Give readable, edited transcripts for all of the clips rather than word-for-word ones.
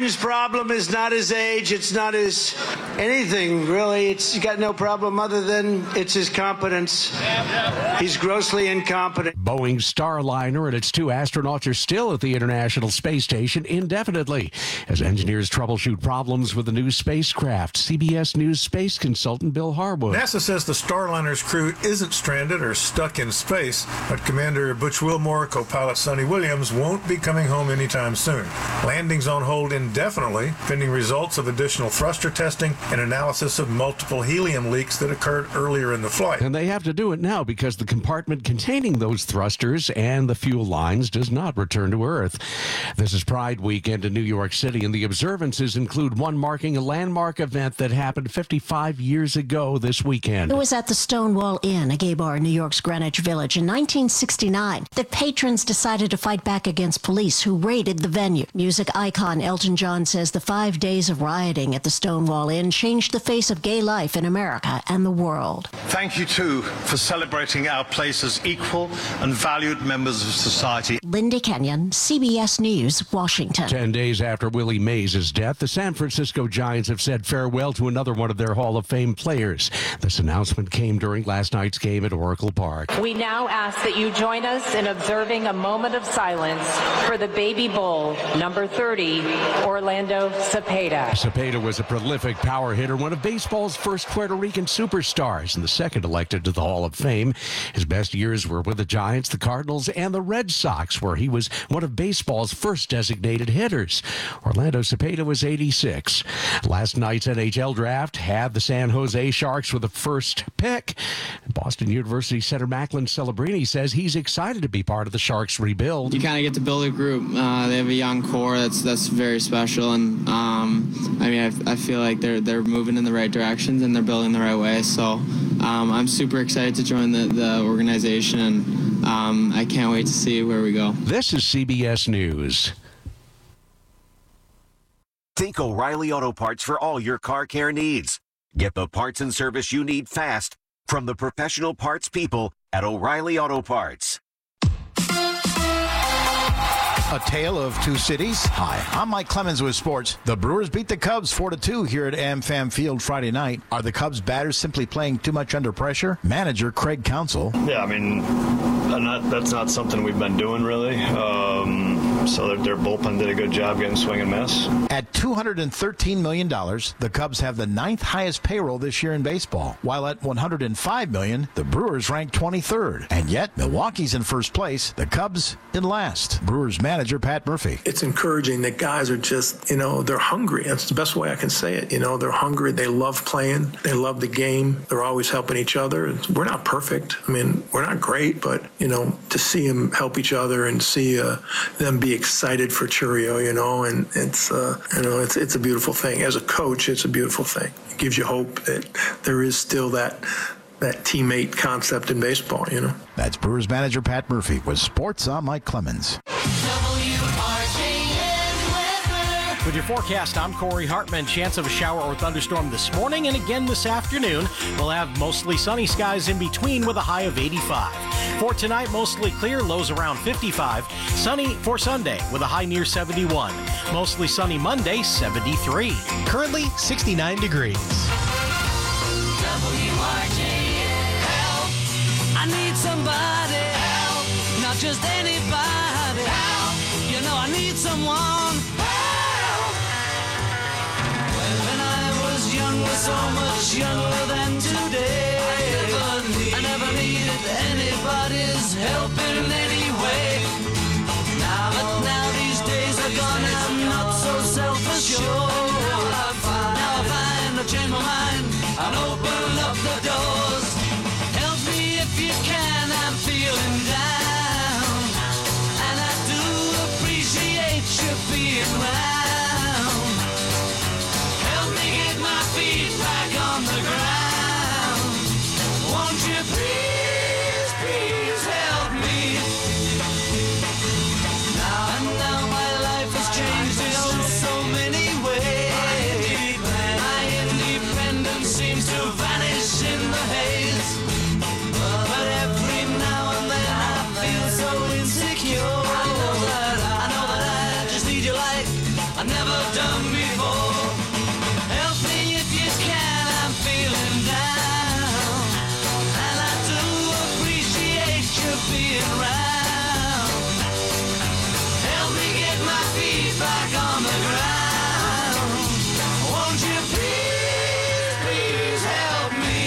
Biden's problem is not his age. It's not his anything, really. He's got no problem other than it's his competence. He's grossly incompetent. Boeing's Starliner and its 2 astronauts are still at the International Space Station indefinitely as engineers troubleshoot problems with the new spacecraft. CBS News space consultant Bill Harwood. NASA says the Starliner's crew isn't stranded or stuck in space, but Commander Butch Wilmore, co-pilot Sonny Williams, won't be coming home anytime soon. Landing's on hold indefinitely, pending results of additional thruster testing and analysis of multiple helium leaks that occurred earlier in the flight. And they have to do it now because the compartment containing those thrusters and the fuel lines does not return to Earth. This is Pride Weekend in New York City, and the observances include one marking a landmark event that happened 55 years ago this weekend. It was at the Stonewall Inn, a gay bar in New York's Greenwich Village in 1969. The patrons decided to fight back against police who raided the venue. Music icon Elton John says the 5 days of rioting at the Stonewall Inn changed the face of gay life in America and the world. Thank you, too, for celebrating our place as equal and valued members of society. Linda Kenyon, CBS News, Washington. 10 days after Willie Mays' death, the San Francisco Giants have said farewell to another one of their Hall of Fame players. This announcement came during last night's game at Oracle Park. We now ask that you join us in observing a moment of silence for the baby bull, number 30, Orlando Cepeda. Cepeda was a prolific power hitter, one of baseball's first Puerto Rican superstars, and the second elected to the Hall of Fame. His best years were with the Giants, the Cardinals, and the Red Sox, where he was one of baseball's first designated hitters. Orlando Cepeda was 86. Last night's NHL draft had the San Jose Sharks with the first pick. Boston University center Macklin Celebrini says he's excited to be part of the Sharks rebuild. You kind of get to build a group. They have a young core that's very special, and I feel like they're moving in the right directions and they're building the right way. So I'm super excited to join the organization, and I can't wait to see where we go. This is CBS News. Think O'Reilly Auto Parts for all your car care needs. Get the parts and service you need fast from the professional parts people at O'Reilly Auto Parts. A tale of two cities. Hi, I'm Mike Clemens with sports. The Brewers beat the Cubs 4-2 here at AmFam Field Friday night. Are the Cubs batters simply playing too much under pressure? Manager Craig Counsell. Yeah, that's not something we've been doing really. So their bullpen did a good job getting swing and miss. At $213 million, the Cubs have the 9th highest payroll this year in baseball. While at $105 million, the Brewers rank 23rd. And yet, Milwaukee's in first place, the Cubs in last. Brewers manager Pat Murphy. It's encouraging that guys are just, they're hungry. That's the best way I can say it. They're hungry. They love playing. They love the game. They're always helping each other. We're not perfect. We're not great, but, to see them help each other and see them be excited for Churio, and it's a beautiful thing. As a coach, it's a beautiful thing. It gives you hope that there is still that teammate concept in baseball, That's Brewers manager Pat Murphy with sports. I'm Mike Clemens. With your forecast, I'm Corey Hartman. Chance of a shower or thunderstorm this morning and again this afternoon. We'll have mostly sunny skies in between with a high of 85. For tonight, mostly clear, lows around 55. Sunny for Sunday with a high near 71. Mostly sunny Monday, 73. Currently 69 degrees. Help. I need somebody. Help. Not just anybody. Help. I need someone. Was so much younger than today. I never needed anybody's help in any way. But now these days are gone and I'm not so self-assured. Now I find I've changed my mind and open up the doors. Help me if you can, I'm feeling down. And I do appreciate you being around. Back on the ground. Won't you please help me? done before. Help me if you can, I'm feeling down. And I do appreciate you being around. Help me get my feet back on the ground. Won't you please, please help me?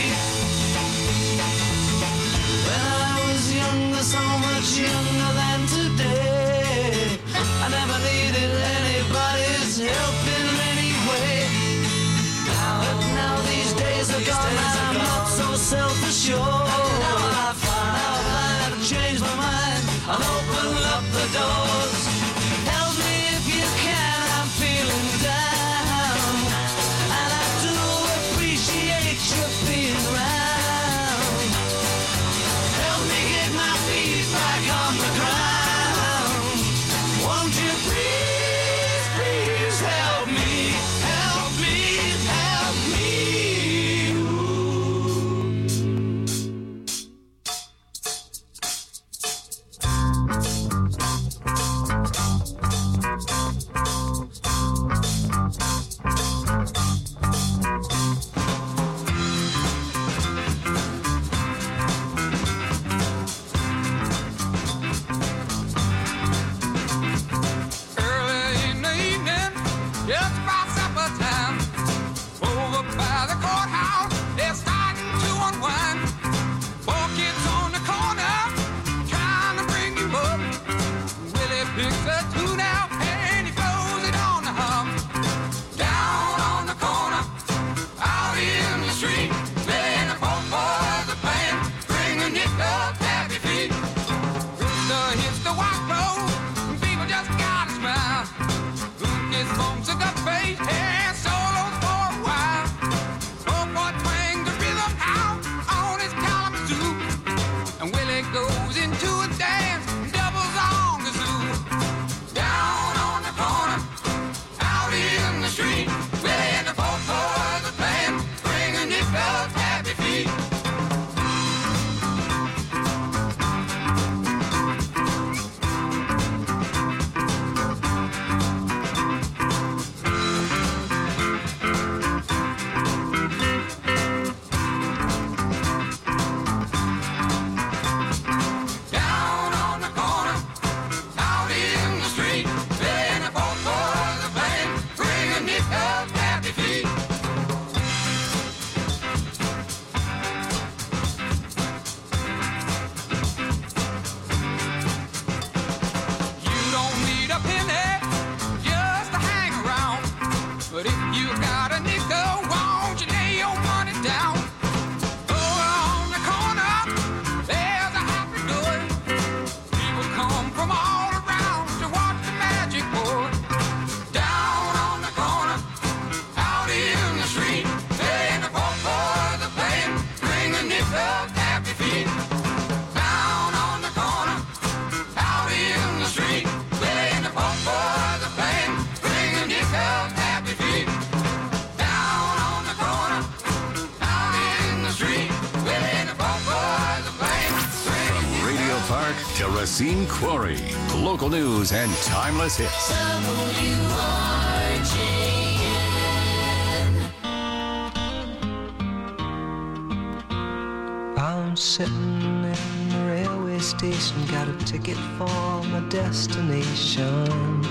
When I was younger, so much younger than today, I never needed anybody's help in any way. Now these days are gone, I'm not so self-assured. Now I find I've changed my mind, I'll open up the doors. Help me if you can, I'm feeling down. And I do appreciate you being around. Help me get my feet back on the ground. Won't you please, please help me, help me, help me. Early in the evening, just about supper time, over by the courthouse, they're starting to unwind. Four kids on the corner, trying to bring you up. Willie picks a tune out and he blows it on the hum. Down on the corner, out in the street, playing the folk boys are playing, bringing it up happy feet. Rooster hits the white road, people just gotta smile. Who gets bumps in the face and solos for a while. Folk boy twang the rhythm out on his Kalamazoo, and Willie goes into a dance, doubles on the zoo. Down on the corner, out in the street, Willie and the folk boys are playing, bringing it up happy feet. Down on the corner, out in the street, playing the folk boys are playing, bringing it up happy feet. You don't need a penny just to hang around, but if you got a nickel, won't you lay your money down? Over on the corner, there's a happy door. People come from all around to watch the magic pour. Down on the corner, out in the street, playing the folk boys are playing, bringing it up happy feet. Down on the corner, out in the street, playing the folk boys are playing, bringing it up happy feet. Down on the corner, out in the street, playing the folk boys are playing, From Radio Park to Racine Quarry, local news and timeless hits. I'm sitting in the railway station, got a ticket for my destination.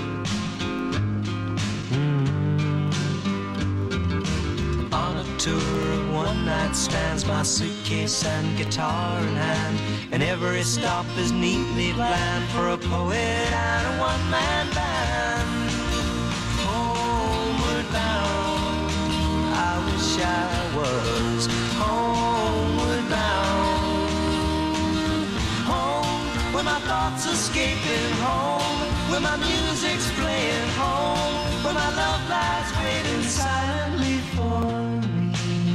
On a tour of one-night stands, my suitcase and guitar in hand, and every stop is neatly planned for a poet and a one-man band. Homeward bound, I wish I was homeward bound. Home, where my thoughts escaping, home, where my music's playing, home, where my love lies waiting silently for me.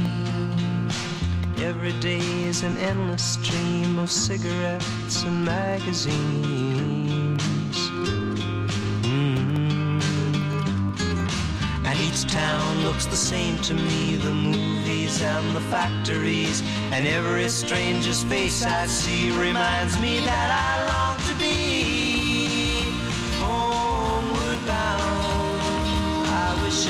Every day is an endless stream of cigarettes and magazines. And each town looks the same to me, the movies and the factories, and every stranger's face I see reminds me that I long to be homeward bound. I wish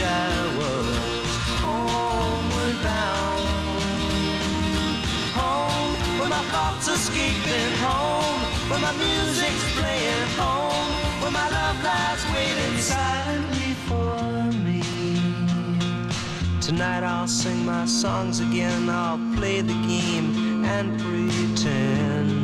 thoughts escaping home, where my music's playing home, where my love lies waiting silently for me. Tonight I'll sing my songs again, I'll play the game and pretend.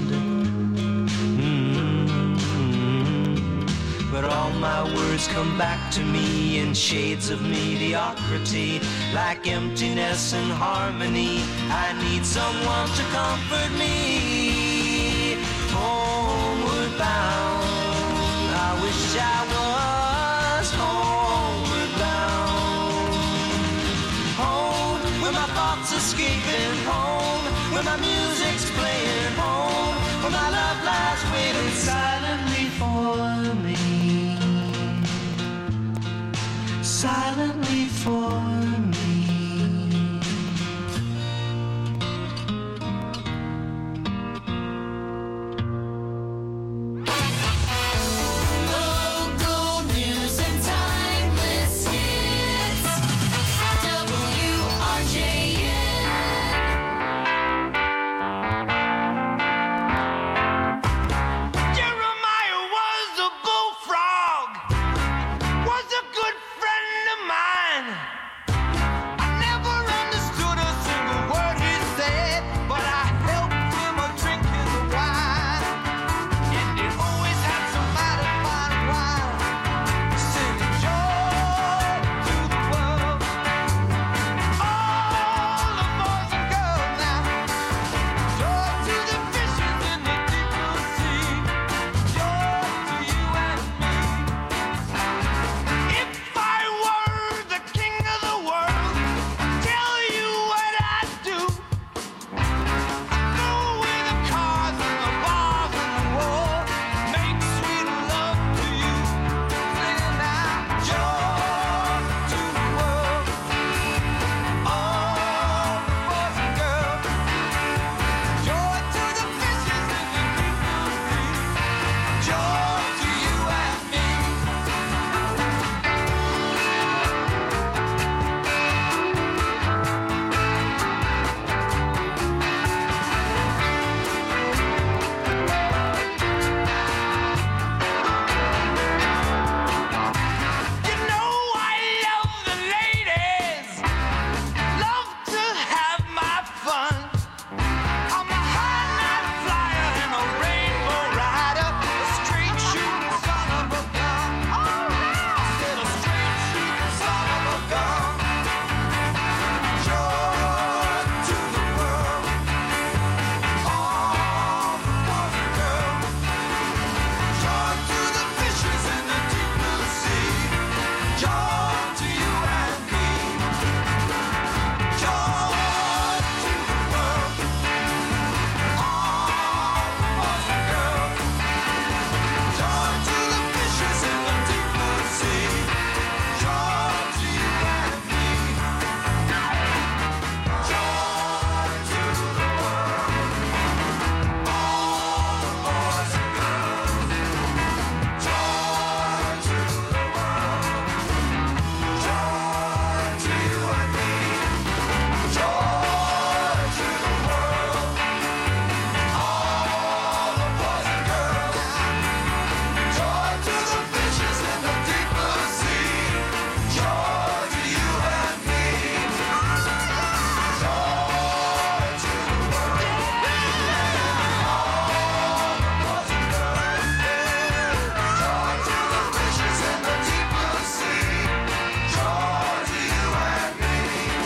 But all my words come back to me in shades of mediocrity, like emptiness and harmony. I need someone to comfort me. Homeward bound, I wish I was homeward bound. Home, where my thoughts escaping home, where my music's playing home, where my love lies waiting silently for me. Silently for me. Local news and timeless hits. WRJN. Jeremiah was a bullfrog, was a good friend of mine. I never understood a single word he said, but I helped him a drinking the wine. And he always had somebody fine wine, singing joy to the world. All the boys and girls now, joy to the fishes in the deep blue sea, joy to you and me. If I were the king of the world, tell you what I'd do. I'd go with the cars and the bars and the war, make sweet love to you, singing out joy to the world. All the boys and girls, joy to the fishes in the deep blue sea, joy to you and me. You know I love the ladies, love to have my fun. I'm a high night flyer and a rainbow rider, a straight shooting son of a gun. I said a straight shooting son of a gun. Joy to the world, all the boys and girls. Joy to the fishes in the deep blue sea. Joy to you and me. Joy to the world, all the boys and girls. Joy to the fishes in the deep blue sea. Joy to you and me. Joy to the world, all the boys and girls. Joy to the world, joy to you and me. Joy to the world, all the boys and girls. Joy to the fishes in the deep blue sea. Joy to you and me. Joy to the world, all the boys and girls. Joy to the fishes in the deep blue sea. Joy to you and me.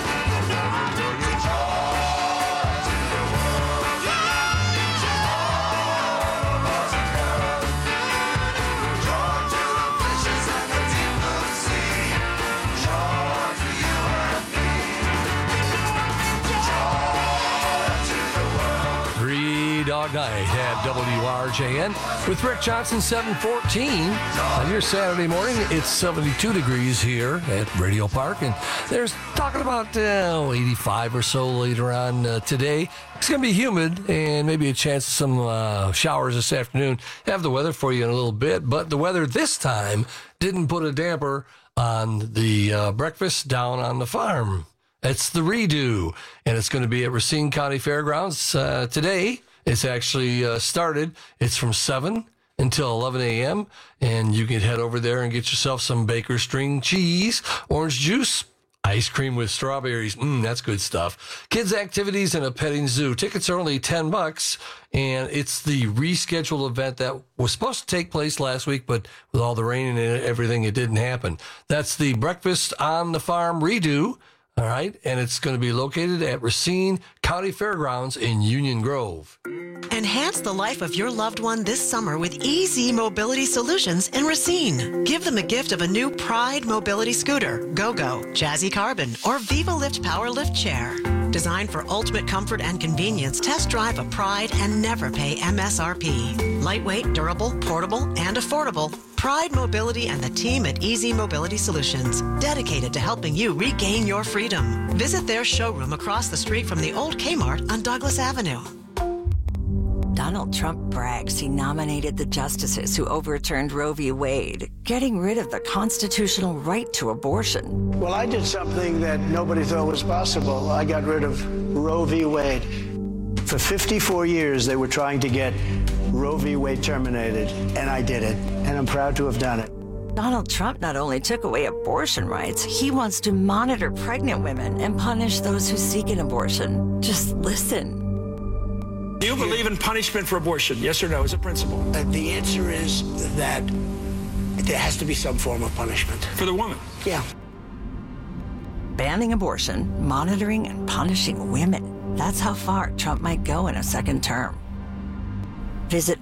Three Dog Night at WRJN with Rick Johnson, 714. On your Saturday morning, it's 72 degrees here at Radio Park, and there's talking about 85 or so later on today. It's going to be humid and maybe a chance of some showers this afternoon. Have the weather for you in a little bit, but the weather this time didn't put a damper on the breakfast down on the farm. It's the redo, and it's going to be at Racine County Fairgrounds today It's actually started. It's from 7 until 11 a.m., and you can head over there and get yourself some Baker string cheese, orange juice, ice cream with strawberries. That's good stuff. Kids' activities and a petting zoo. Tickets are only $10, and it's the rescheduled event that was supposed to take place last week, but with all the rain and everything, it didn't happen. That's the Breakfast on the Farm redo, all right? And it's going to be located at Racine County Fairgrounds in Union Grove. Enhance the life of your loved one this summer with Easy Mobility Solutions in Racine. Give them a gift of a new Pride Mobility Scooter, GoGo, Jazzy Carbon, or Viva Lift Power Lift Chair. Designed for ultimate comfort and convenience, test drive a Pride and never pay MSRP. Lightweight, durable, portable, and affordable. Pride Mobility and the team at Easy Mobility Solutions, dedicated to helping you regain your freedom. Visit their showroom across the street from the old Kmart on Douglas Avenue. Donald Trump brags he nominated the justices who overturned Roe v. Wade, getting rid of the constitutional right to abortion. Well, I did something that nobody thought was possible. I got rid of Roe v. Wade. For 54 years, they were trying to get Roe v. Wade terminated, and I did it, and I'm proud to have done it. Donald Trump not only took away abortion rights, he wants to monitor pregnant women and punish those who seek an abortion. Just listen. Do you believe in punishment for abortion? Yes or no, as a principle? The answer is that there has to be some form of punishment. For the woman? Yeah. Banning abortion, monitoring, and punishing women. That's how far Trump might go in a second term. Visit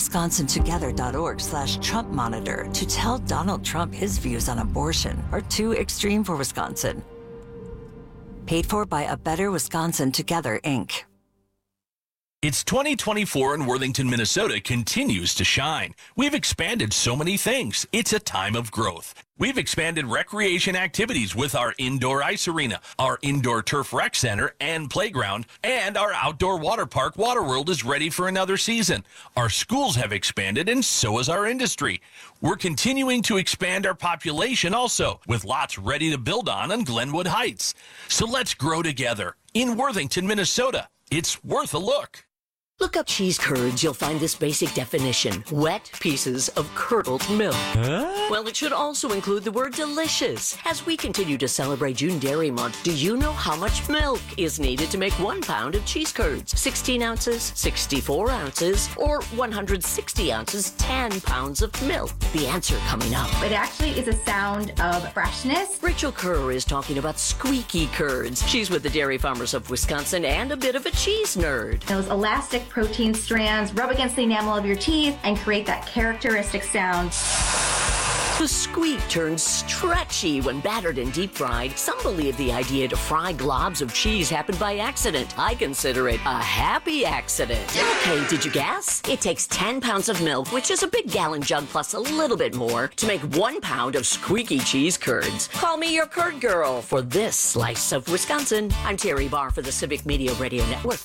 abetterwisconsintogether.org/Trump monitor to tell Donald Trump his views on abortion are too extreme for Wisconsin. Paid for by A Better Wisconsin Together, Inc. It's 2024 and Worthington, Minnesota continues to shine. We've expanded so many things. It's a time of growth. We've expanded recreation activities with our indoor ice arena, our indoor turf rec center and playground, and our outdoor water park, Waterworld, is ready for another season. Our schools have expanded, and so has our industry. We're continuing to expand our population also, with lots ready to build on Glenwood Heights. So let's grow together. In Worthington, Minnesota, it's worth a look. Look up cheese curds. You'll find this basic definition: wet pieces of curdled milk. Huh? Well, it should also include the word delicious. As we continue to celebrate June Dairy Month, do you know how much milk is needed to make 1 pound of cheese curds? 16 ounces, 64 ounces, or 160 ounces, 10 pounds of milk? The answer coming up. It actually is a sound of freshness. Rachel Kerr is talking about squeaky curds. She's with the Dairy Farmers of Wisconsin and a bit of a cheese nerd. Those elastic protein strands rub against the enamel of your teeth and create that characteristic sound. The squeak turns stretchy when battered and deep fried. Some believe the idea to fry globs of cheese happened by accident. I consider it a happy accident. Okay, did you guess? It takes 10 pounds of milk, which is a big gallon jug plus a little bit more, to make 1 pound of squeaky cheese curds. Call me your curd girl for this slice of Wisconsin. I'm Terry Barr for the Civic Media Radio Network.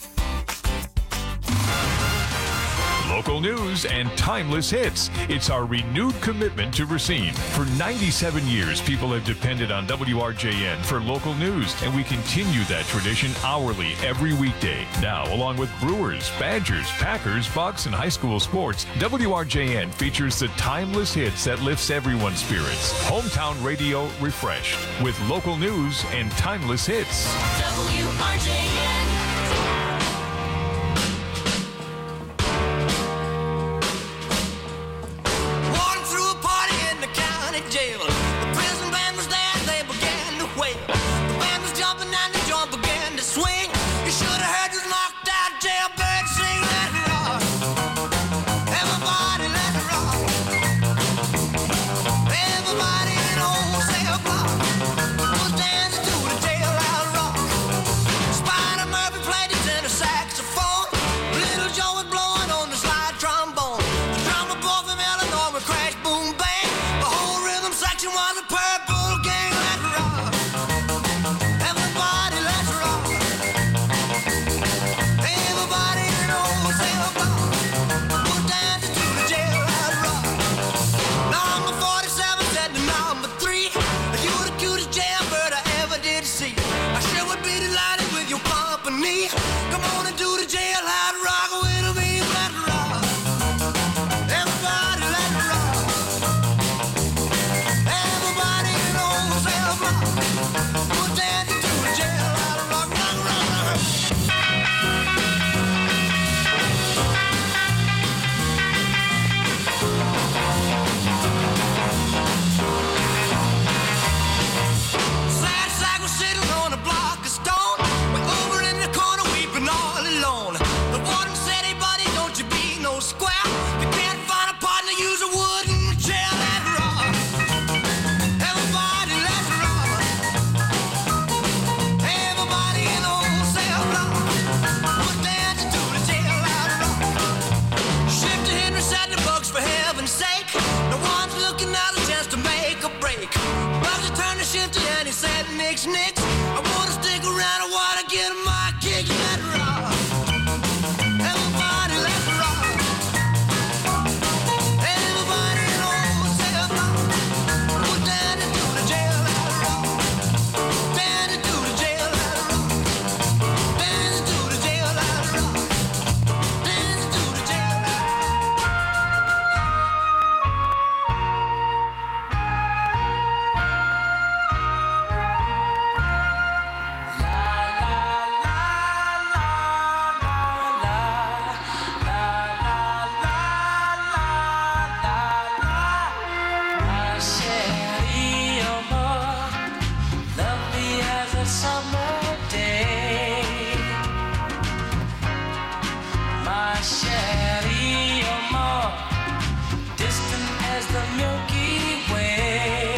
Local news and timeless hits. It's our renewed commitment to Racine. For 97 years, people have depended on WRJN for local news, and we continue that tradition hourly every weekday. Now, along with Brewers, Badgers, Packers, Bucks, and high school sports, WRJN features the timeless hits that lifts everyone's spirits. Hometown radio refreshed with local news and timeless hits. WRJN. said nix, nix. I wanna stick around, I wanna get my kick. Let it rock. Everybody, let it rock. Everybody knows they're rock. Put Danny to the jail, let it rock. Danny to the jail, let it rock. Danny to the jail, let it rock. Danny to the jail, let it Lovely as a summer day, my Sherry, you're more distant as the Milky Way.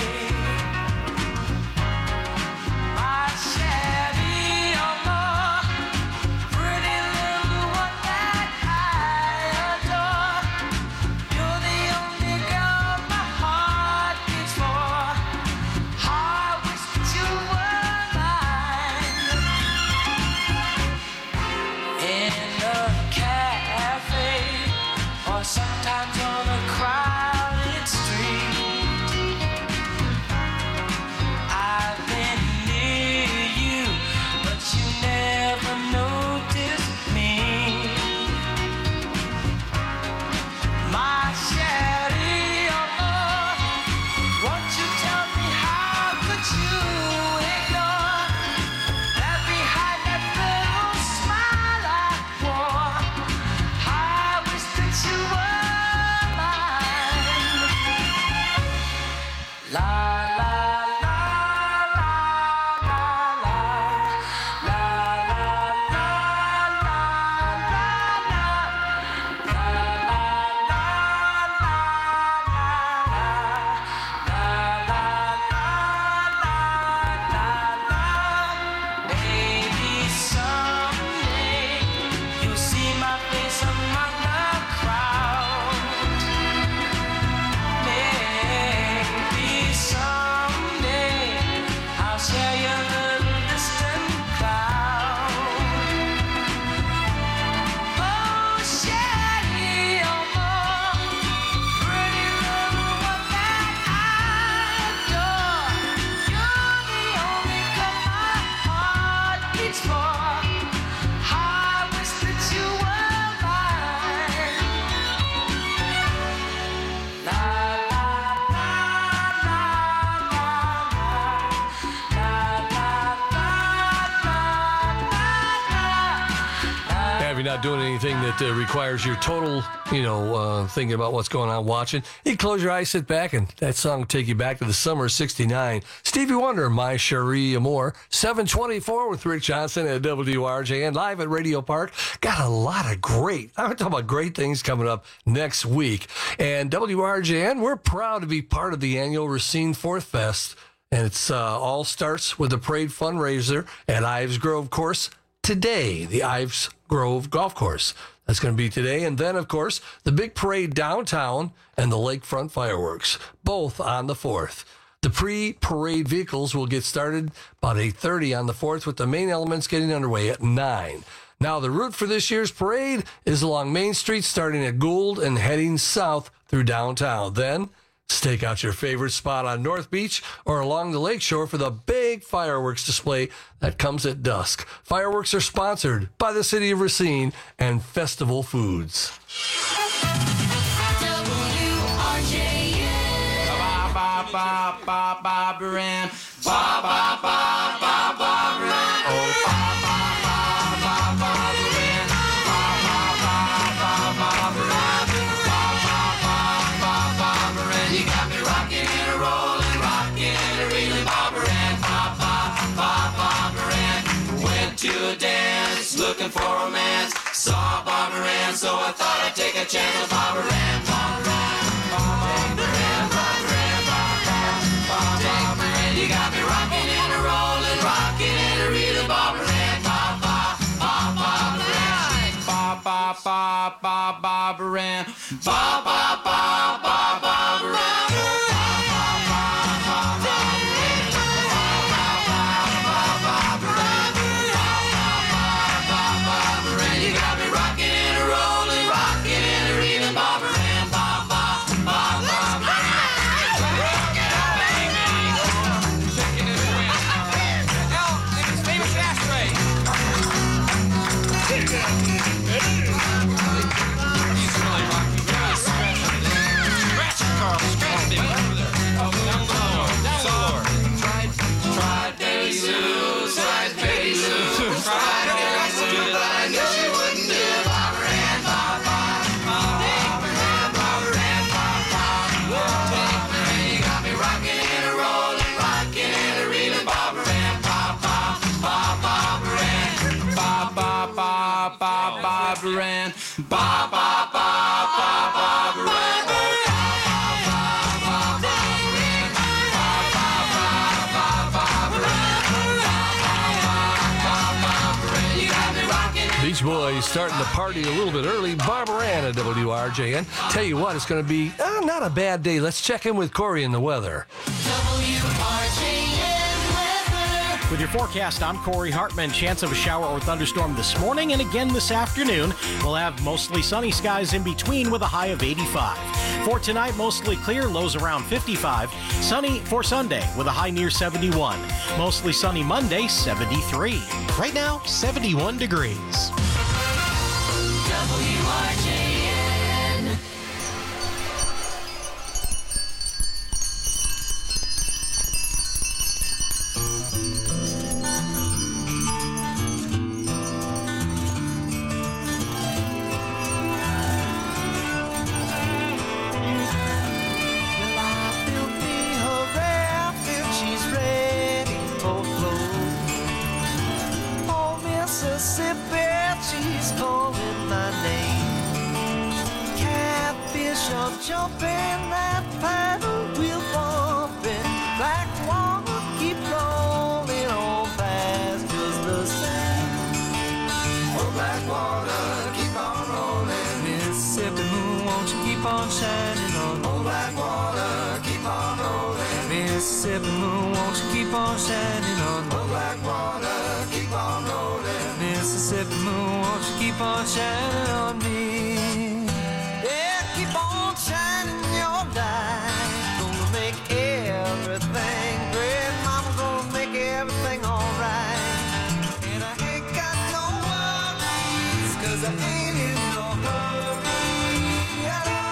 My Sherry, you're more pretty little one that I adore. You're the only girl my heart beats for. I wish that you were mine. In a cafe, or sometimes on a crowded street, I've been near you, but you never noticed me. My Sherry, won't you tell me how could you ignore that behind that little smile I wore? I wish that you were mine. La la la la la la la la Maybe someday you'll see my face among the crowd. Maybe someday I'll share your little distant cloud. Oh, Sherry, you're more pretty little one that I adore. You're the only girl my heart beats for. I wish that you were mine. La la la la If you're not doing anything that requires your total, thinking about what's going on, watching, you close your eyes, sit back, and that song will take you back to the summer of '69. Stevie Wonder, My Cherie Amour, 724 with Rick Johnson at WRJN, live at Radio Park. Got a lot of I'm talking about great things coming up next week. And WRJN, we're proud to be part of the annual Racine Fourth Fest. And it's all starts with the parade fundraiser at Ives Grove Course today, the Ives Grove Golf Course. That's going to be today. And then, of course, the big parade downtown and the lakefront fireworks, both on the 4th. The pre-parade vehicles will get started about 8:30 on the 4th, with the main elements getting underway at 9. Now, the route for this year's parade is along Main Street, starting at Gould and heading south through downtown. Then, stake out your favorite spot on North Beach or along the lakeshore for the big fireworks display that comes at dusk. Fireworks are sponsored by the City of Racine and Festival Foods. Barbara Ann, Barbara Ann, oh Barbara Ann, Barbara Ann, you got me rocking and a rolling, rocking and a reeling. Barbara Ann, Barbara Ann, went to a dance looking for romance, saw Barbara Ann, so I thought I'd take a chance with Barbara Ann, Barbara Ann, Barbara Ann, Barbara Ann. You got me rocking and a rolling, rocking and a reeling. Barbara Ann, Barbara Ann, Barbara Ann, Barbara Ann. Barbara Ann. Barbara Ann. Beach Boys starting the party a little bit early. Barbara Ann at WRJN. Tell you what, it's going to be not a bad day. Let's check in with Corey in the weather. With your forecast, I'm Corey Hartman. Chance of a shower or thunderstorm this morning and again this afternoon. We'll have mostly sunny skies in between with a high of 85. For tonight, mostly clear, lows around 55. Sunny for Sunday with a high near 71. Mostly sunny Monday, 73. Right now, 71 degrees. WRJN. She's calling my name. Catfish are jumping, that paddle wheel bumping. Black water keep rolling on past just the same. Oh, black water keep on rolling. Mississippi moon, won't you keep on shining on? Oh, black water keep on rolling. Mississippi moon, won't you keep on shining on? Oh, black water keep on rolling. Mississippi moon, won't you keep on shining on me? Yeah, keep on shining your light. Gonna make everything great. Mama gonna make everything alright. And I ain't got no worries, 'cause I ain't in no hurry at all.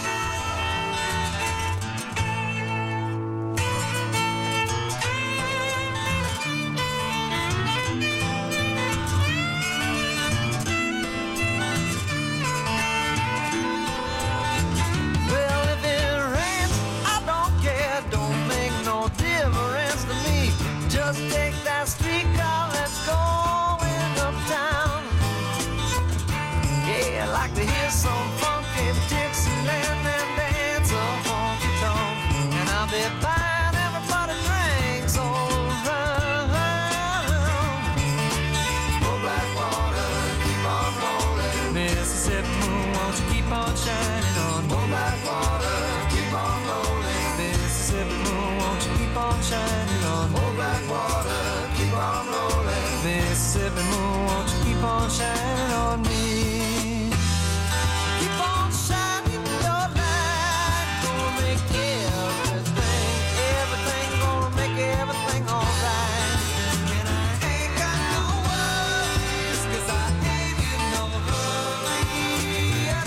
Just take that streetcar, let's go uptown. Yeah, I like to hear some funky Dixieland and dance a honky tonk. And I'll be buying everybody drinks all around. Oh, black water, keep on rolling. Mississippi moon, won't you keep on shining on? Oh, black water, keep on rolling. Mississippi moon, won't you keep on shining on? Oh, black water, keep on rolling. Mississippi moon, won't you keep on shining on me? Keep on shining your light. Gonna make everything, gonna make everything alright. And I ain't got no worries, 'cause I ain't in no hurry at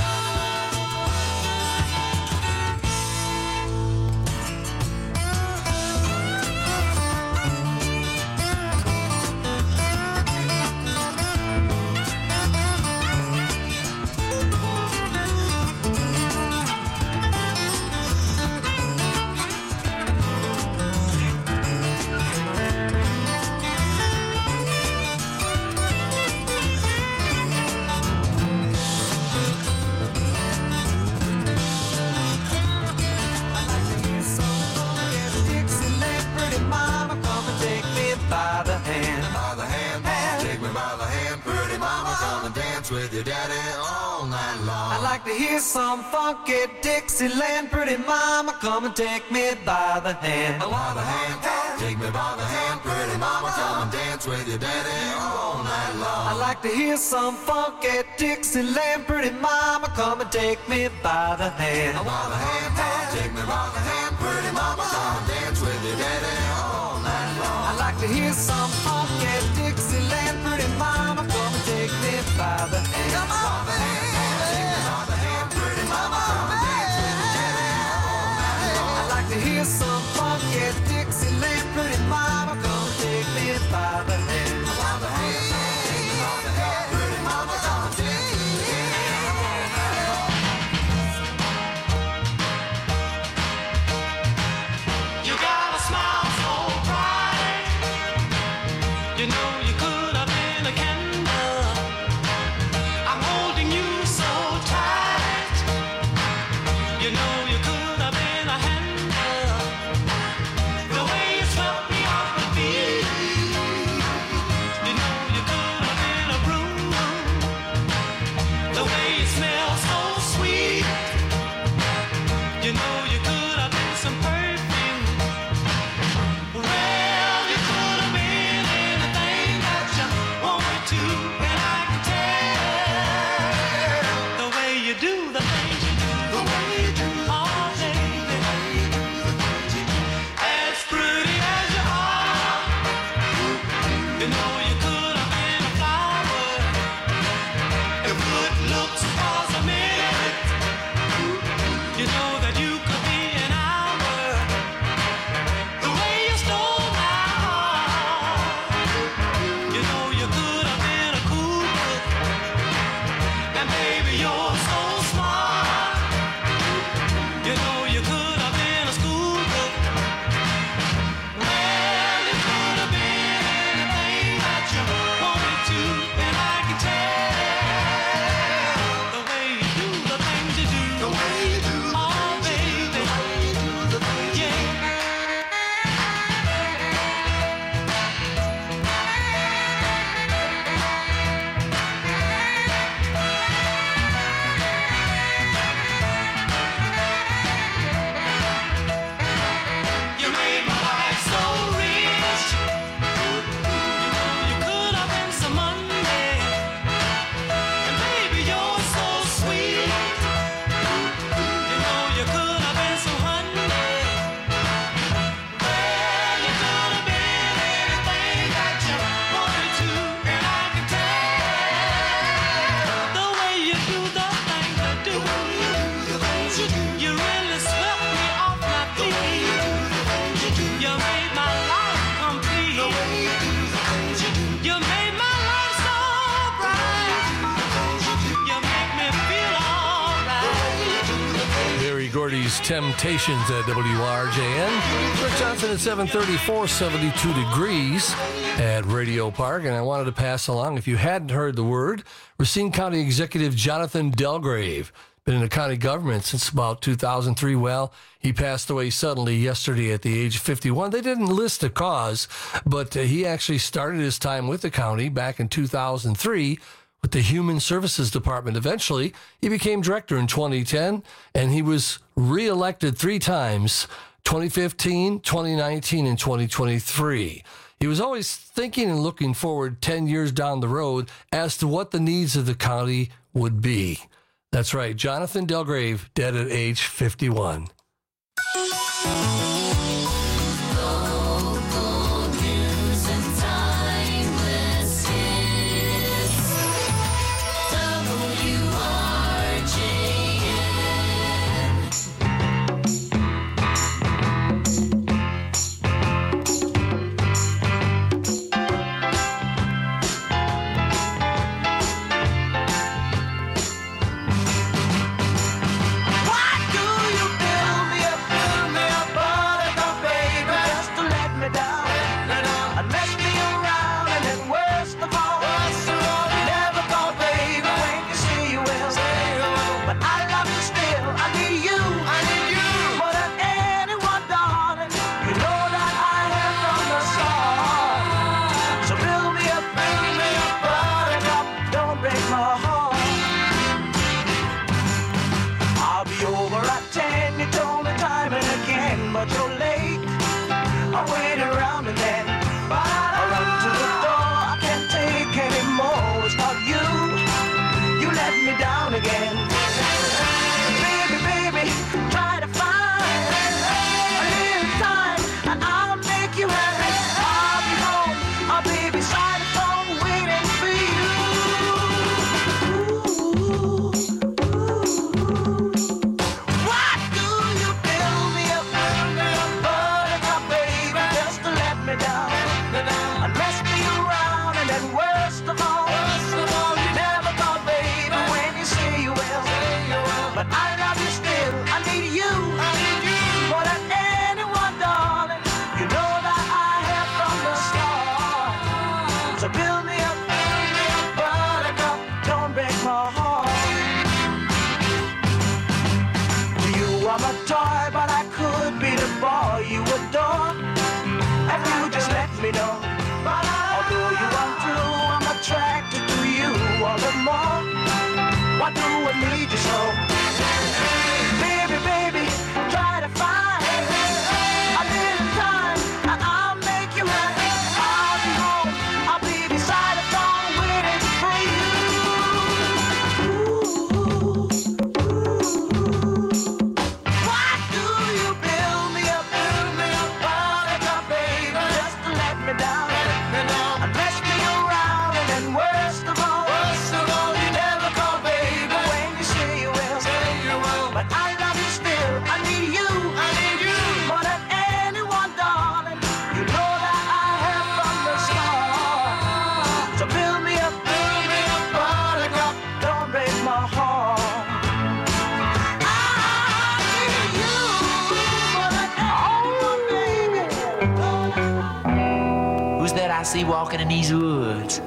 with your daddy all night long. I'd like to hear some funky Dixieland. Pretty mama, come and take me by the hand. By the hand, take me by the hand. Pretty mama, come and dance with your daddy all night long. I'd like to hear some funky Dixieland. Pretty mama, come and take me by the hand. By the hand, take me by the hand. Pretty mama, come and dance with your daddy all night long. I'd like to hear some funky Dixieland. Pretty mama, come and take me by the hand. Come on, baby. Take me by the hand. Pretty mama, come and dance with your daddy all night long. I'd like to hear some funky Dixieland. Pretty mama, come and take me by the hand. By the hand. Take me by the hand. Pretty mama, come and dance with your daddy all night long. You got a smile so bright. You know you could have been a candle. I'm holding you. You know you could have been a flower. If good looks was a minute, you know that you could be an hour. The way you stole my heart, you know you could have been a cool book. And baby, you're so smart. You know you could have been a school book. Well, you could have been anything that you wanted to, and I can tell the way you do the things you do. The way you do the things you do. The way you do the things you do. You made my life so rich. You know you could have been some Monday. And baby, you're so sweet. You know you could have been some Honey. Well, you could have been anything that you wanted to, and I can tell the way you do the things you do. You really swept me off my feet. You made my life complete. You made my life so bright. You make me feel alright. Barry Gordy's Temptations at WRJN. Rick Johnson at 7:34, 72 degrees at Radio Park. And I wanted to pass along, if you hadn't heard the word, Racine County Executive Jonathan Delgrave. Been in the county government since about 2003. Well, he passed away suddenly yesterday at the age of 51. They didn't list a cause, but he actually started his time with the county back in 2003 with the Human Services Department. Eventually, he became director in 2010, and he was reelected 3 times, 2015, 2019, and 2023. He was always thinking and looking forward 10 years down the road as to what the needs of the county would be. That's right, Jonathan Delgrave, dead at age 51. Local news and timeless hits. WRJN. Why do you build me up, buttercup, baby, just to let me down? And mess me around, and then worst of all, you never thought, baby, when you say you will. But I love you still, I need you more than anyone, darling. You know that I have from the start. So build me up, buttercup, don't break my heart. I'll be over at 10, you told me time and again, but you're late. I wait around and then I run to the door. I can't take anymore. It's not you. You let me down again. Baby, try to find a little time and I'll make you happy. I'll be home. I'll be beside the phone waiting for you. Why do you build me up, buttercup, baby, just to let me down? And mess me around, and then worst of all, you never thought, baby, when you say you will. But I love you still, I need you more than anyone, darling. You know that I have from the start. So build me up, buttercup, don't break my heart. You are my toy, but I could be the boy you adore. If you just let me know. Although you are true, I'm attracted to you all the more. Why do I need you so? Baby, try to find a little time and I'll make you happy. I'll be home, I'll be beside the phone waiting for you. Why do you build me up, buttercup, baby, just to let me down? And mess I see walking in these woods?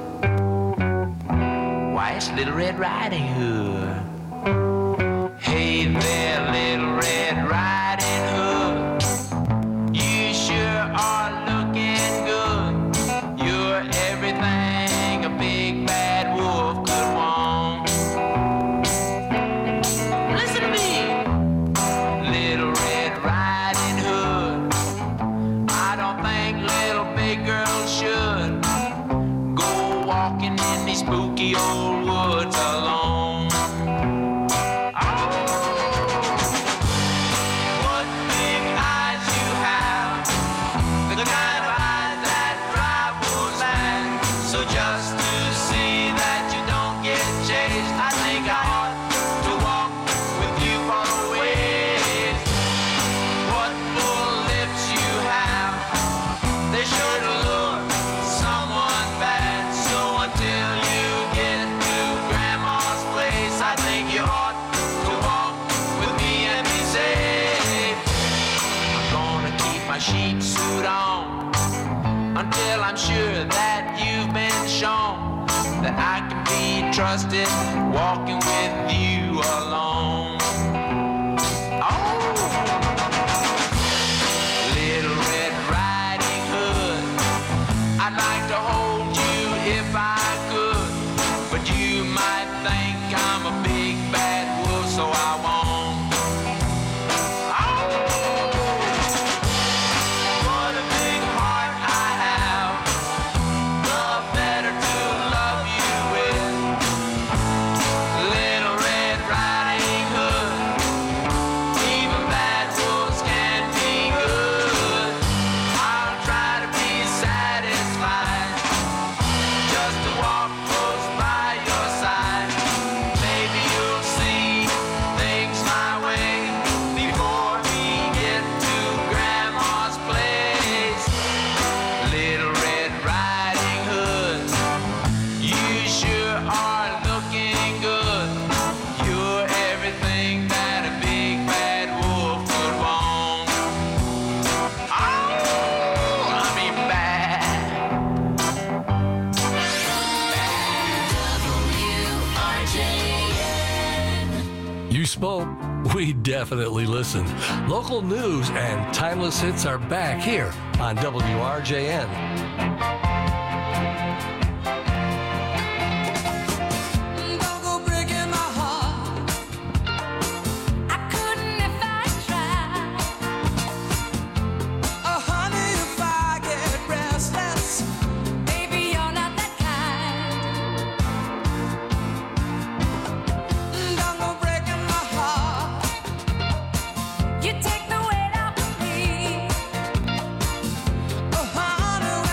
Why, it's Little Red Riding Hood. Hey there, Little Red Riding Hood. You sure are looking good. You're everything a big bad wolf could want. Listen to me, Little Red Riding Hood. I don't think little big girls should go walking in these spooky old woods alone. What big eyes you have, the kind of eyes that drive wolves mad. So just to see that you don't get chased, I think I ought to walk with you for a ways. What full lips you have, they sure to lure someone bad. So until you get to Grandma's place, I think you ought to walk with me and be safe. I'm gonna keep my sheep suit on until I'm sure that you've been shown that I can be trusted walking with you alone. Oh, Little Red Riding Hood, I'd like to hold you if I could, but you might think I'm a big bad wolf, so I won't. Oh, what a big heart I have, the better to love you with. Little Red Riding Hood, even bad wolves can be good. I'll try to be satisfied just to walk close by your side. Maybe you'll see things my way before we get to Grandma's place. Little Red Riding Hood, you sure are looking good. You're everything that a big bad wolf could want. Oh, I mean bad. You spoke, we definitely listened. Local news and timeless hits are back here on WRJN. Don't go breaking my heart. I couldn't if I tried. Oh, honey, if I get restless, baby, you're not that kind. Don't go breaking my heart. You take the weight off of me. Oh, honey,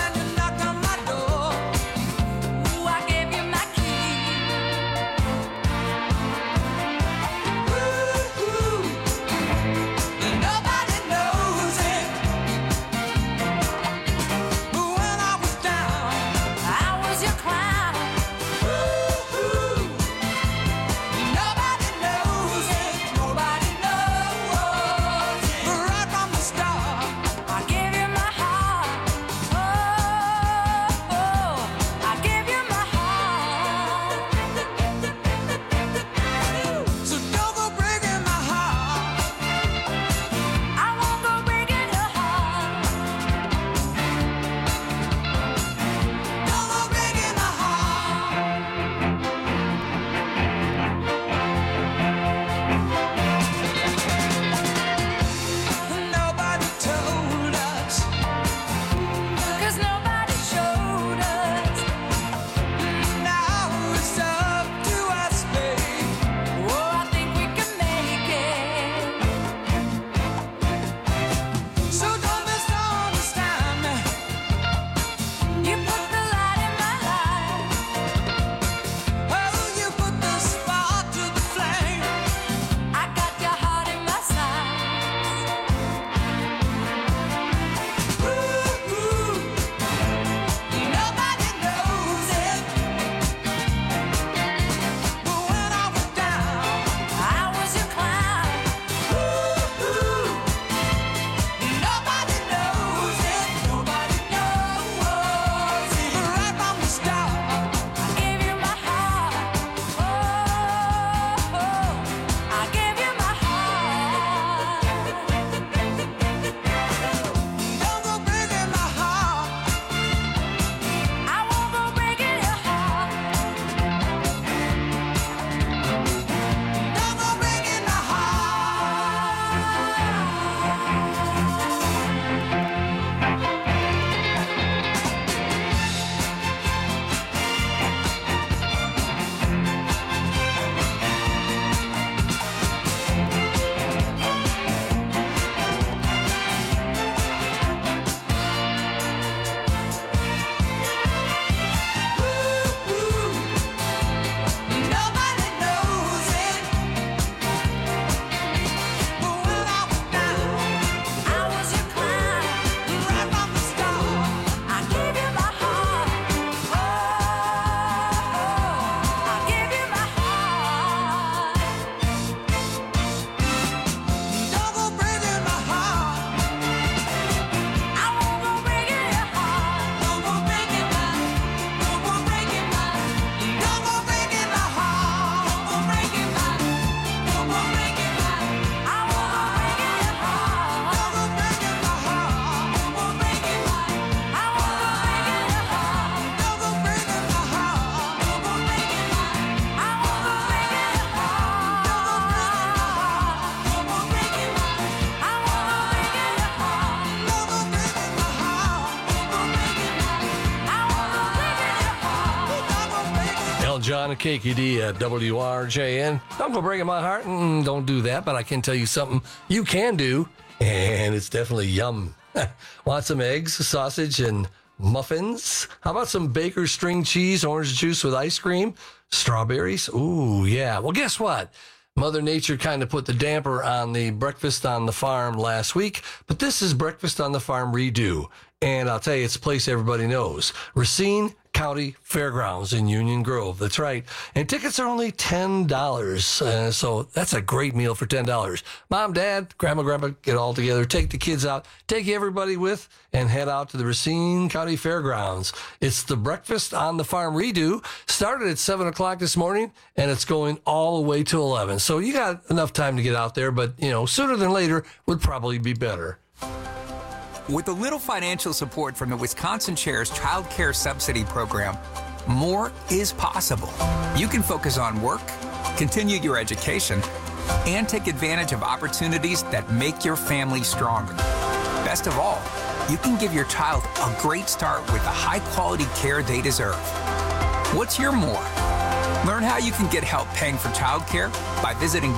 Uncle John and KKD at WRJN. Uncle breaking my heart? Don't do that, but I can tell you something you can do, and it's definitely yum. Want some eggs, sausage, and muffins? How about some Baker's string cheese, orange juice with ice cream, strawberries? Ooh, yeah. Well, guess what? Mother Nature kind of put the damper on the Breakfast on the Farm last week, but this is Breakfast on the Farm redo. And I'll tell you, it's a place everybody knows. Racine County Fairgrounds in Union Grove. That's right. And tickets are only $10. So that's a great meal for $10. Mom, Dad, Grandma, get all together. Take the kids out. Take everybody with and head out to the Racine County Fairgrounds. It's the Breakfast on the Farm redo. Started at 7 o'clock this morning, and it's going all the way to 11. So you got enough time to get out there, but, sooner than later would probably be better. With a little financial support from the Wisconsin Chair's Child Care Subsidy Program, more is possible. You can focus on work, continue your education, and take advantage of opportunities that make your family stronger. Best of all, you can give your child a great start with the high-quality care they deserve. What's your more? Learn how you can get help paying for childcare by visiting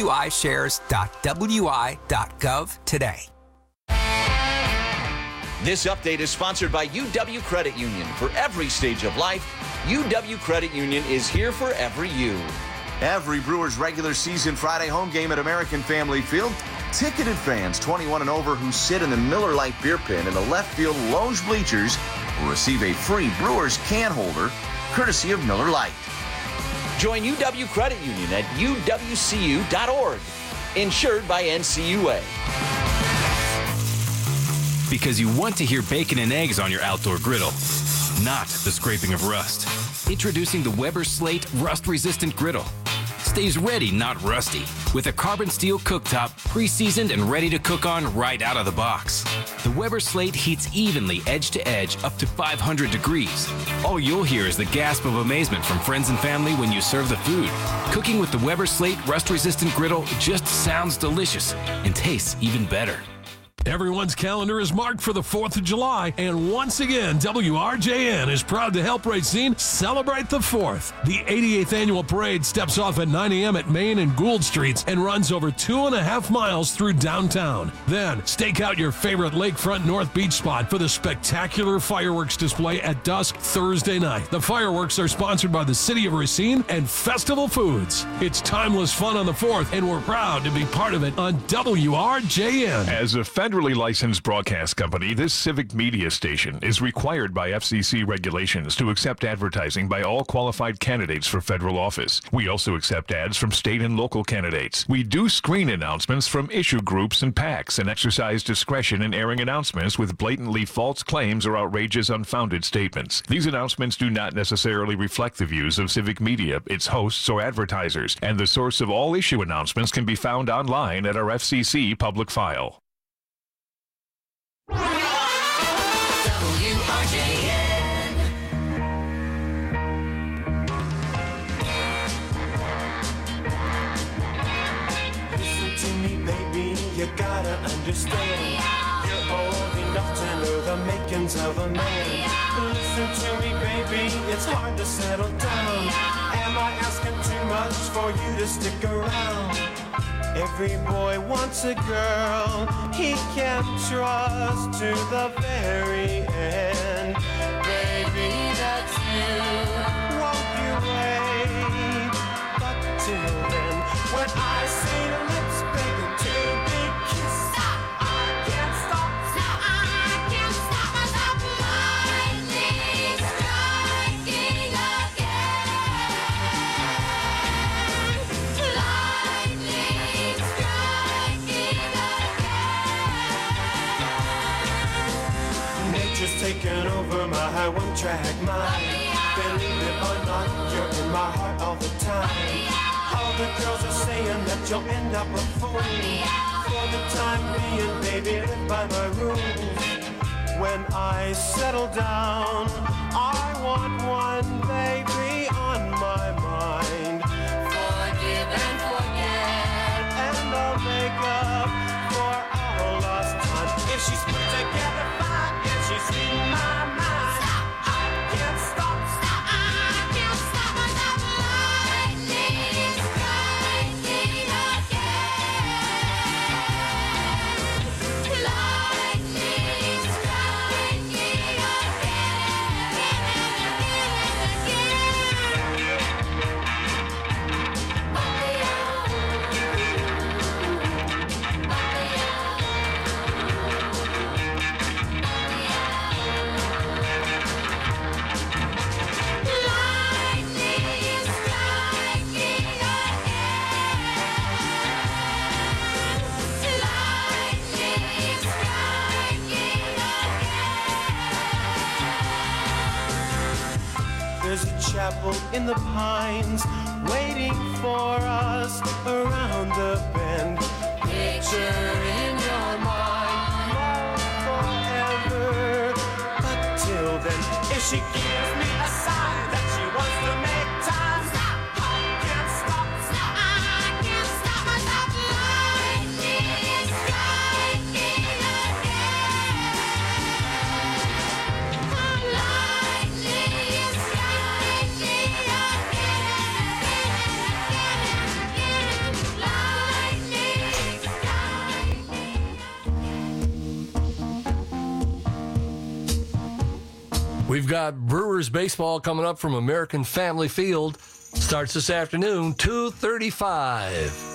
wishares.wi.gov today. This update is sponsored by UW Credit Union. For every stage of life, UW Credit Union is here for every you. Every Brewers regular season Friday home game at American Family Field, ticketed fans 21 and over who sit in the Miller Lite beer pen in the left field lounge bleachers will receive a free Brewers can holder courtesy of Miller Lite. Join UW Credit Union at uwcu.org. Insured by NCUA. Because you want to hear bacon and eggs on your outdoor griddle, not the scraping of rust. Introducing the Weber Slate Rust-Resistant Griddle. Stays ready, not rusty, with a carbon steel cooktop, pre-seasoned and ready to cook on right out of the box. The Weber Slate heats evenly edge to edge up to 500 degrees. All you'll hear is the gasp of amazement from friends and family when you serve the food. Cooking with the Weber Slate Rust-Resistant Griddle just sounds delicious and tastes even better. Everyone's calendar is marked for the 4th of July, and once again, WRJN is proud to help Racine celebrate the 4th. The 88th annual parade steps off at 9 a.m. at Main and Gould Streets and runs over 2.5 miles through downtown. Then, stake out your favorite lakefront North Beach spot for the spectacular fireworks display at dusk Thursday night. The fireworks are sponsored by the City of Racine and Festival Foods. It's timeless fun on the 4th, and we're proud to be part of it on WRJN. As a federally licensed broadcast company, this civic media station is required by FCC regulations to accept advertising by all qualified candidates for federal office. We also accept ads from state and local candidates. We do screen announcements from issue groups and PACs and exercise discretion in airing announcements with blatantly false claims or outrageous unfounded statements. These announcements do not necessarily reflect the views of civic media, its hosts, or advertisers, and the source of all issue announcements can be found online at our FCC public file. You gotta understand, you're old enough to know the makings of a man. Listen to me, baby, it's hard to settle down. Am I asking too much for you to stick around? Every boy wants a girl he can trust to the very end. Baby, that's you, won't you wait? But till then, when I say the lips, baby, two big kisses, I can't stop. I can't stop myself. Lightning striking again. Lightning striking again. Nature's taken over my one-track mind. Believe it or not, you're in my heart all the time. All the girls are saying that you'll end up a fool. For the time being, baby, live by my rules. When I settle down, I want one baby on my mind. Forgive and forget, and I'll make up for all lost time. If she's put together fine, if she's in my mind, I can't stop. I can't stop myself. There's a chapel in the pines waiting for us around the bend. Picture in your mind, love forever. But till then, if she gives me a sign that she wants to make time, stop, I can't stop, stop, I can't stop myself. Lightning is striking again. Lightning is striking again. Lightning striking. We've got Brewers baseball coming up from American Family Field. Starts this afternoon, 2:35.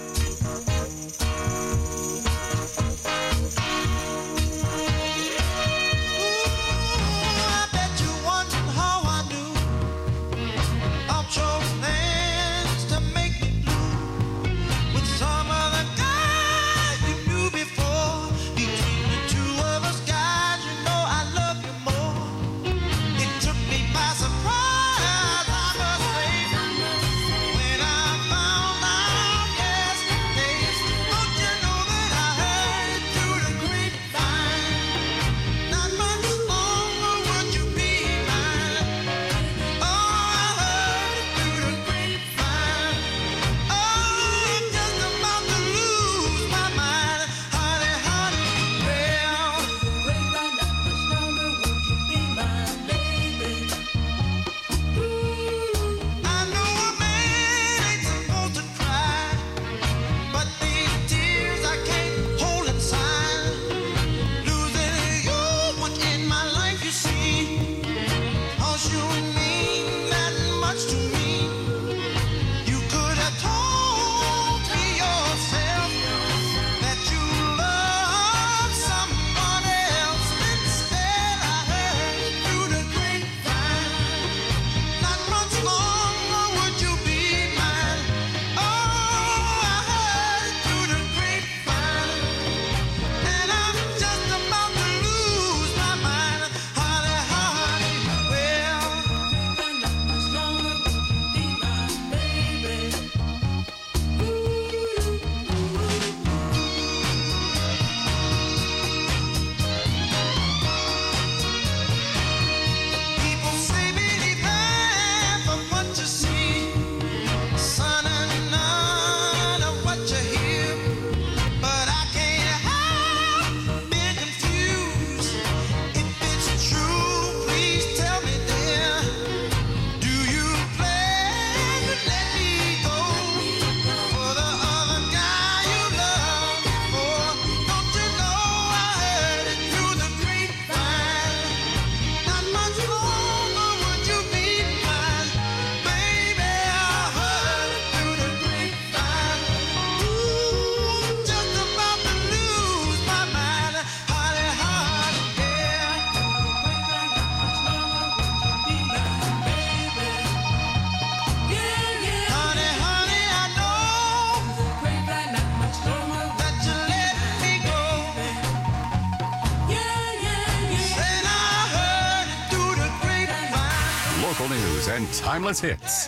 News and timeless hits.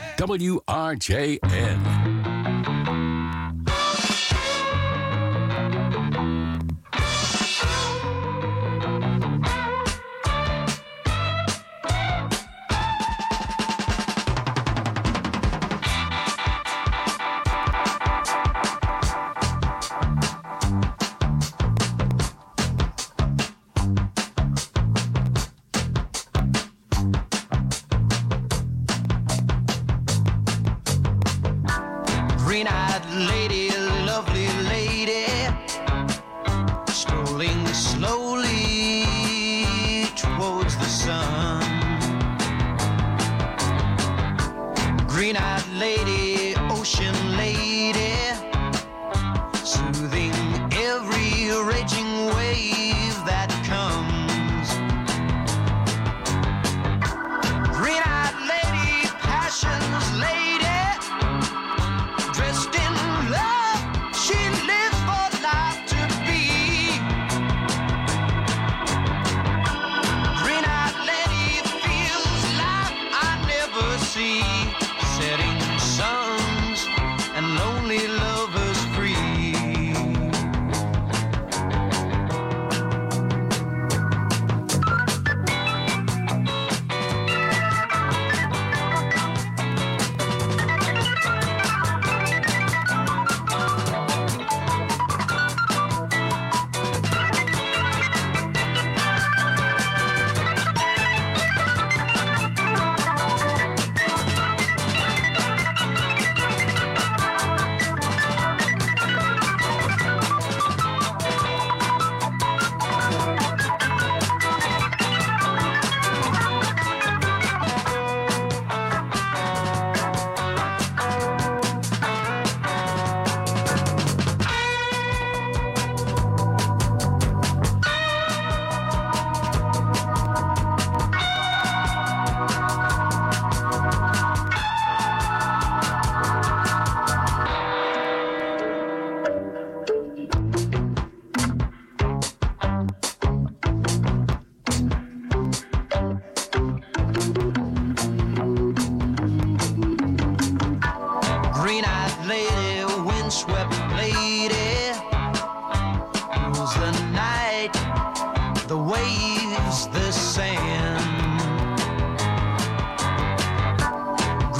WRJN. Green-eyed lady, lovely lady, strolling slowly towards the sun. Green-eyed lady, ocean lady, soothing every raging wave that comes. Green-eyed lady, passion's lady, dressed in love, she lives for life to be. Green-eyed lady feels life I never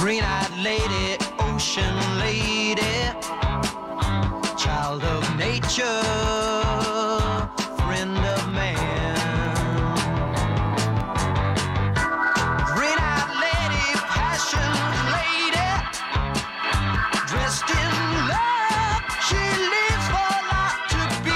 Green-eyed lady, ocean lady, child of nature, friend of man. Green-eyed lady, passion lady, dressed in love, she lives for life to be.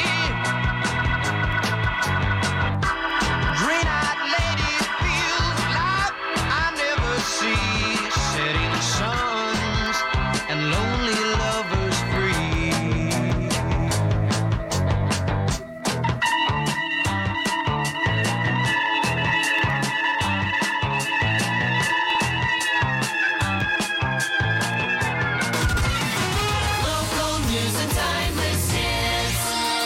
Green-eyed lady feels life I never see, setting suns and lonely lovers free. Local news and timeless hits.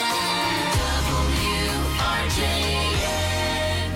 WRJN.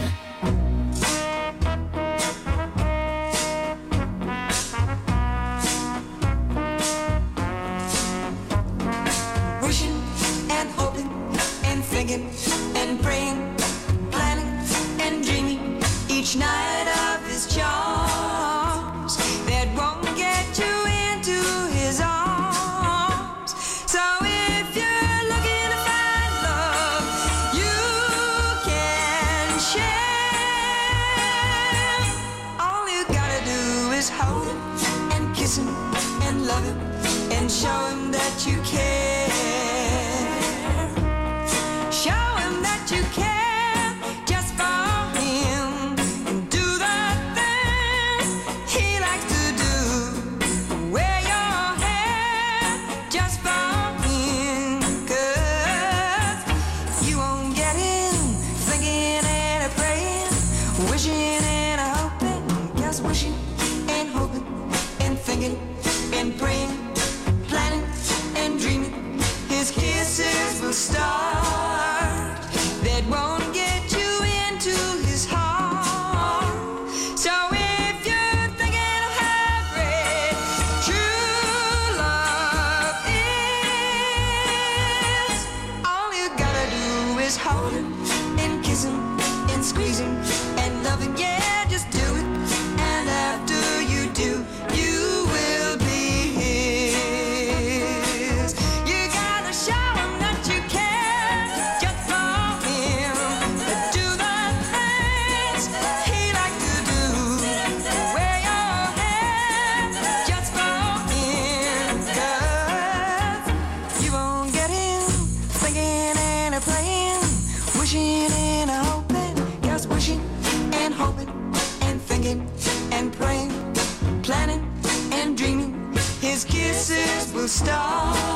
Wishing and hoping and thinking and praying, planning and dreaming each night of his charms that won't get you into his arms. So if you're looking to find love, you can share. All you gotta do is hold him and kiss him and love him and show him that you care. Show him that you care just for him. And do the things he likes to do. Wear your hair just for him. 'Cause you won't get him thinking and a praying, wishing and a hoping. Just wishing and hoping and thinking and praying, planning and dreaming. His kisses will start that won't get you into his heart. So if you're thinking of how great true love is, all you gotta do is hold him and kiss him and squeeze him and love him. Yeah, just do it. And after you do, you will be his. You gotta show him that you care just for him. Do the things he likes to do. Wear your hair just for him. 'Cause you won't get him thinking and a praying, wishing and a hoping. Just wishing and hoping and thinking and praying, planning and dreaming. His kisses will start